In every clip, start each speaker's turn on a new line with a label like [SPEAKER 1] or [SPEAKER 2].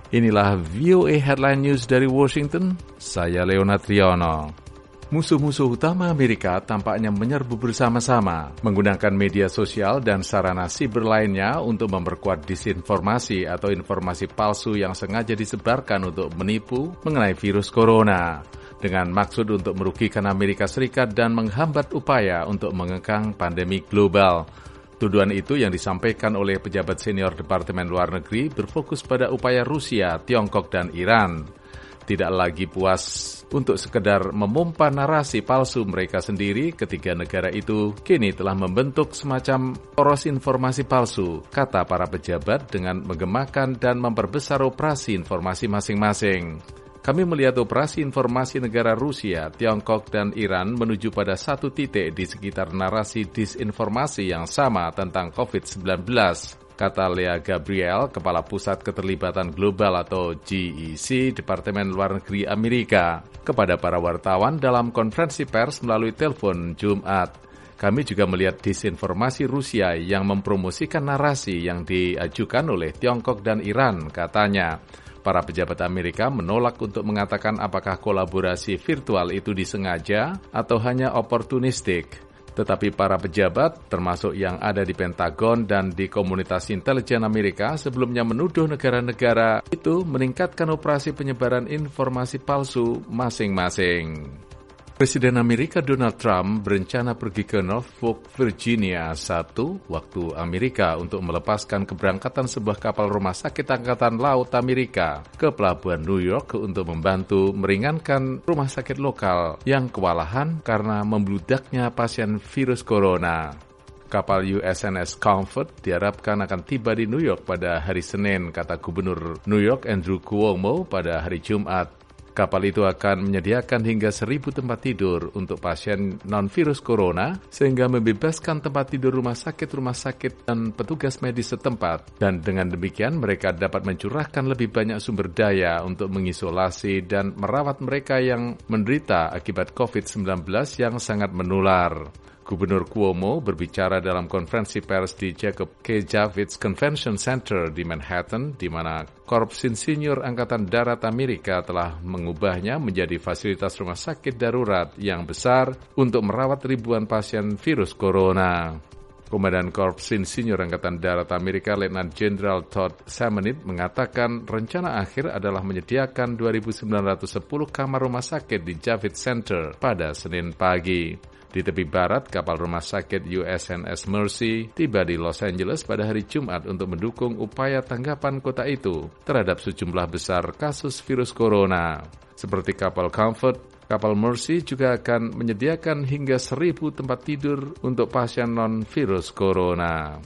[SPEAKER 1] Inilah VOA Headline News dari Washington, saya Leonard Riono. Musuh-musuh utama Amerika tampaknya menyerbu bersama-sama, menggunakan media sosial dan sarana siber lainnya untuk memperkuat disinformasi atau informasi palsu yang sengaja disebarkan untuk menipu mengenai virus corona, dengan maksud untuk merugikan Amerika Serikat dan menghambat upaya untuk mengekang pandemi global. Tuduhan itu yang disampaikan oleh pejabat senior Departemen Luar Negeri berfokus pada upaya Rusia, Tiongkok, dan Iran. Tidak lagi puas untuk sekedar memompa narasi palsu mereka sendiri, ketiga negara itu kini telah membentuk semacam poros informasi palsu, kata para pejabat dengan menggemakan dan memperbesar operasi informasi masing-masing. Kami melihat operasi informasi negara Rusia, Tiongkok, dan Iran menuju pada satu titik di sekitar narasi disinformasi yang sama tentang COVID-19, kata Lea Gabriel, Kepala Pusat Keterlibatan Global atau GEC, Departemen Luar Negeri Amerika, kepada para wartawan dalam konferensi pers melalui telepon Jumat. Kami juga melihat disinformasi Rusia yang mempromosikan narasi yang diajukan oleh Tiongkok dan Iran, katanya. Para pejabat Amerika menolak untuk mengatakan apakah kolaborasi virtual itu disengaja atau hanya oportunistik. Tetapi para pejabat, termasuk yang ada di Pentagon dan di komunitas intelijen Amerika, sebelumnya menuduh negara-negara itu meningkatkan operasi penyebaran informasi palsu masing-masing. Presiden Amerika Donald Trump berencana pergi ke Norfolk, Virginia, waktu Amerika untuk melepaskan keberangkatan sebuah kapal rumah sakit Angkatan Laut Amerika ke pelabuhan New York untuk membantu meringankan rumah sakit lokal yang kewalahan karena membludaknya pasien virus corona. Kapal USNS Comfort diharapkan akan tiba di New York pada hari Senin, kata Gubernur New York Andrew Cuomo pada hari Jumat. Kapal itu akan menyediakan hingga 1.000 tempat tidur untuk pasien non-virus corona, sehingga membebaskan tempat tidur rumah sakit dan petugas medis setempat. Dan dengan demikian mereka dapat mencurahkan lebih banyak sumber daya untuk mengisolasi dan merawat mereka yang menderita akibat COVID-19 yang sangat menular. Gubernur Cuomo berbicara dalam konferensi pers di Jacob K. Javits Convention Center di Manhattan, di mana Korps Insinyur Angkatan Darat Amerika telah mengubahnya menjadi fasilitas rumah sakit darurat yang besar untuk merawat ribuan pasien virus corona. Komandan Korps Insinyur Angkatan Darat Amerika, Letnan Jenderal Todd Samenit, mengatakan rencana akhir adalah menyediakan 2.910 kamar rumah sakit di Javits Center pada Senin pagi. Di tepi barat, kapal rumah sakit USNS Mercy tiba di Los Angeles pada hari Jumat untuk mendukung upaya tanggapan kota itu terhadap sejumlah besar kasus virus corona. Seperti kapal Comfort, kapal Mercy juga akan menyediakan hingga 1.000 tempat tidur untuk pasien non-virus corona.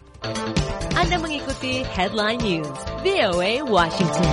[SPEAKER 2] Anda mengikuti Headline News, VOA Washington.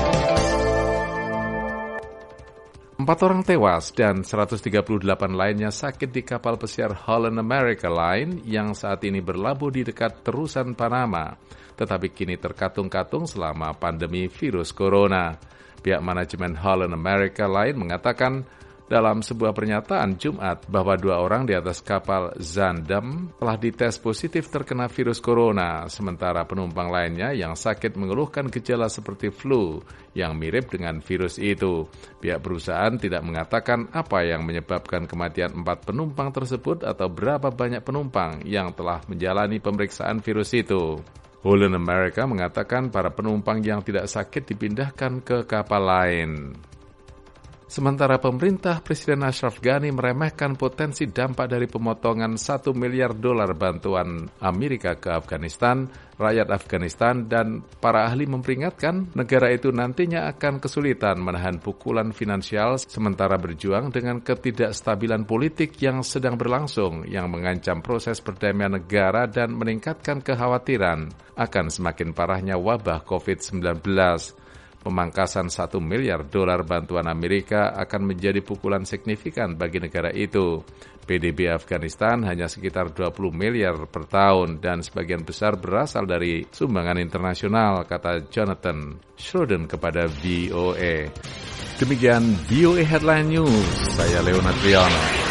[SPEAKER 1] 4 orang tewas dan 138 lainnya sakit di kapal pesiar Holland America Line yang saat ini berlabuh di dekat terusan Panama, tetapi kini terkatung-katung selama pandemi virus corona. Pihak manajemen Holland America Line mengatakan dalam sebuah pernyataan Jumat bahwa 2 orang di atas kapal Zaandam telah dites positif terkena virus corona, sementara penumpang lainnya yang sakit mengeluhkan gejala seperti flu yang mirip dengan virus itu. Pihak perusahaan tidak mengatakan apa yang menyebabkan kematian 4 penumpang tersebut atau berapa banyak penumpang yang telah menjalani pemeriksaan virus itu. Holland America mengatakan para penumpang yang tidak sakit dipindahkan ke kapal lain. Sementara pemerintah Presiden Ashraf Ghani meremehkan potensi dampak dari pemotongan $1 miliar bantuan Amerika ke Afghanistan, rakyat Afghanistan, dan para ahli memperingatkan negara itu nantinya akan kesulitan menahan pukulan finansial sementara berjuang dengan ketidakstabilan politik yang sedang berlangsung yang mengancam proses perdamaian negara dan meningkatkan kekhawatiran akan semakin parahnya wabah COVID-19. Pemangkasan $1 miliar bantuan Amerika akan menjadi pukulan signifikan bagi negara itu. PDB Afghanistan hanya sekitar 20 miliar per tahun dan sebagian besar berasal dari sumbangan internasional, kata Jonathan Schroden kepada VOA. Demikian VOA Headline News, saya Leonard Riono.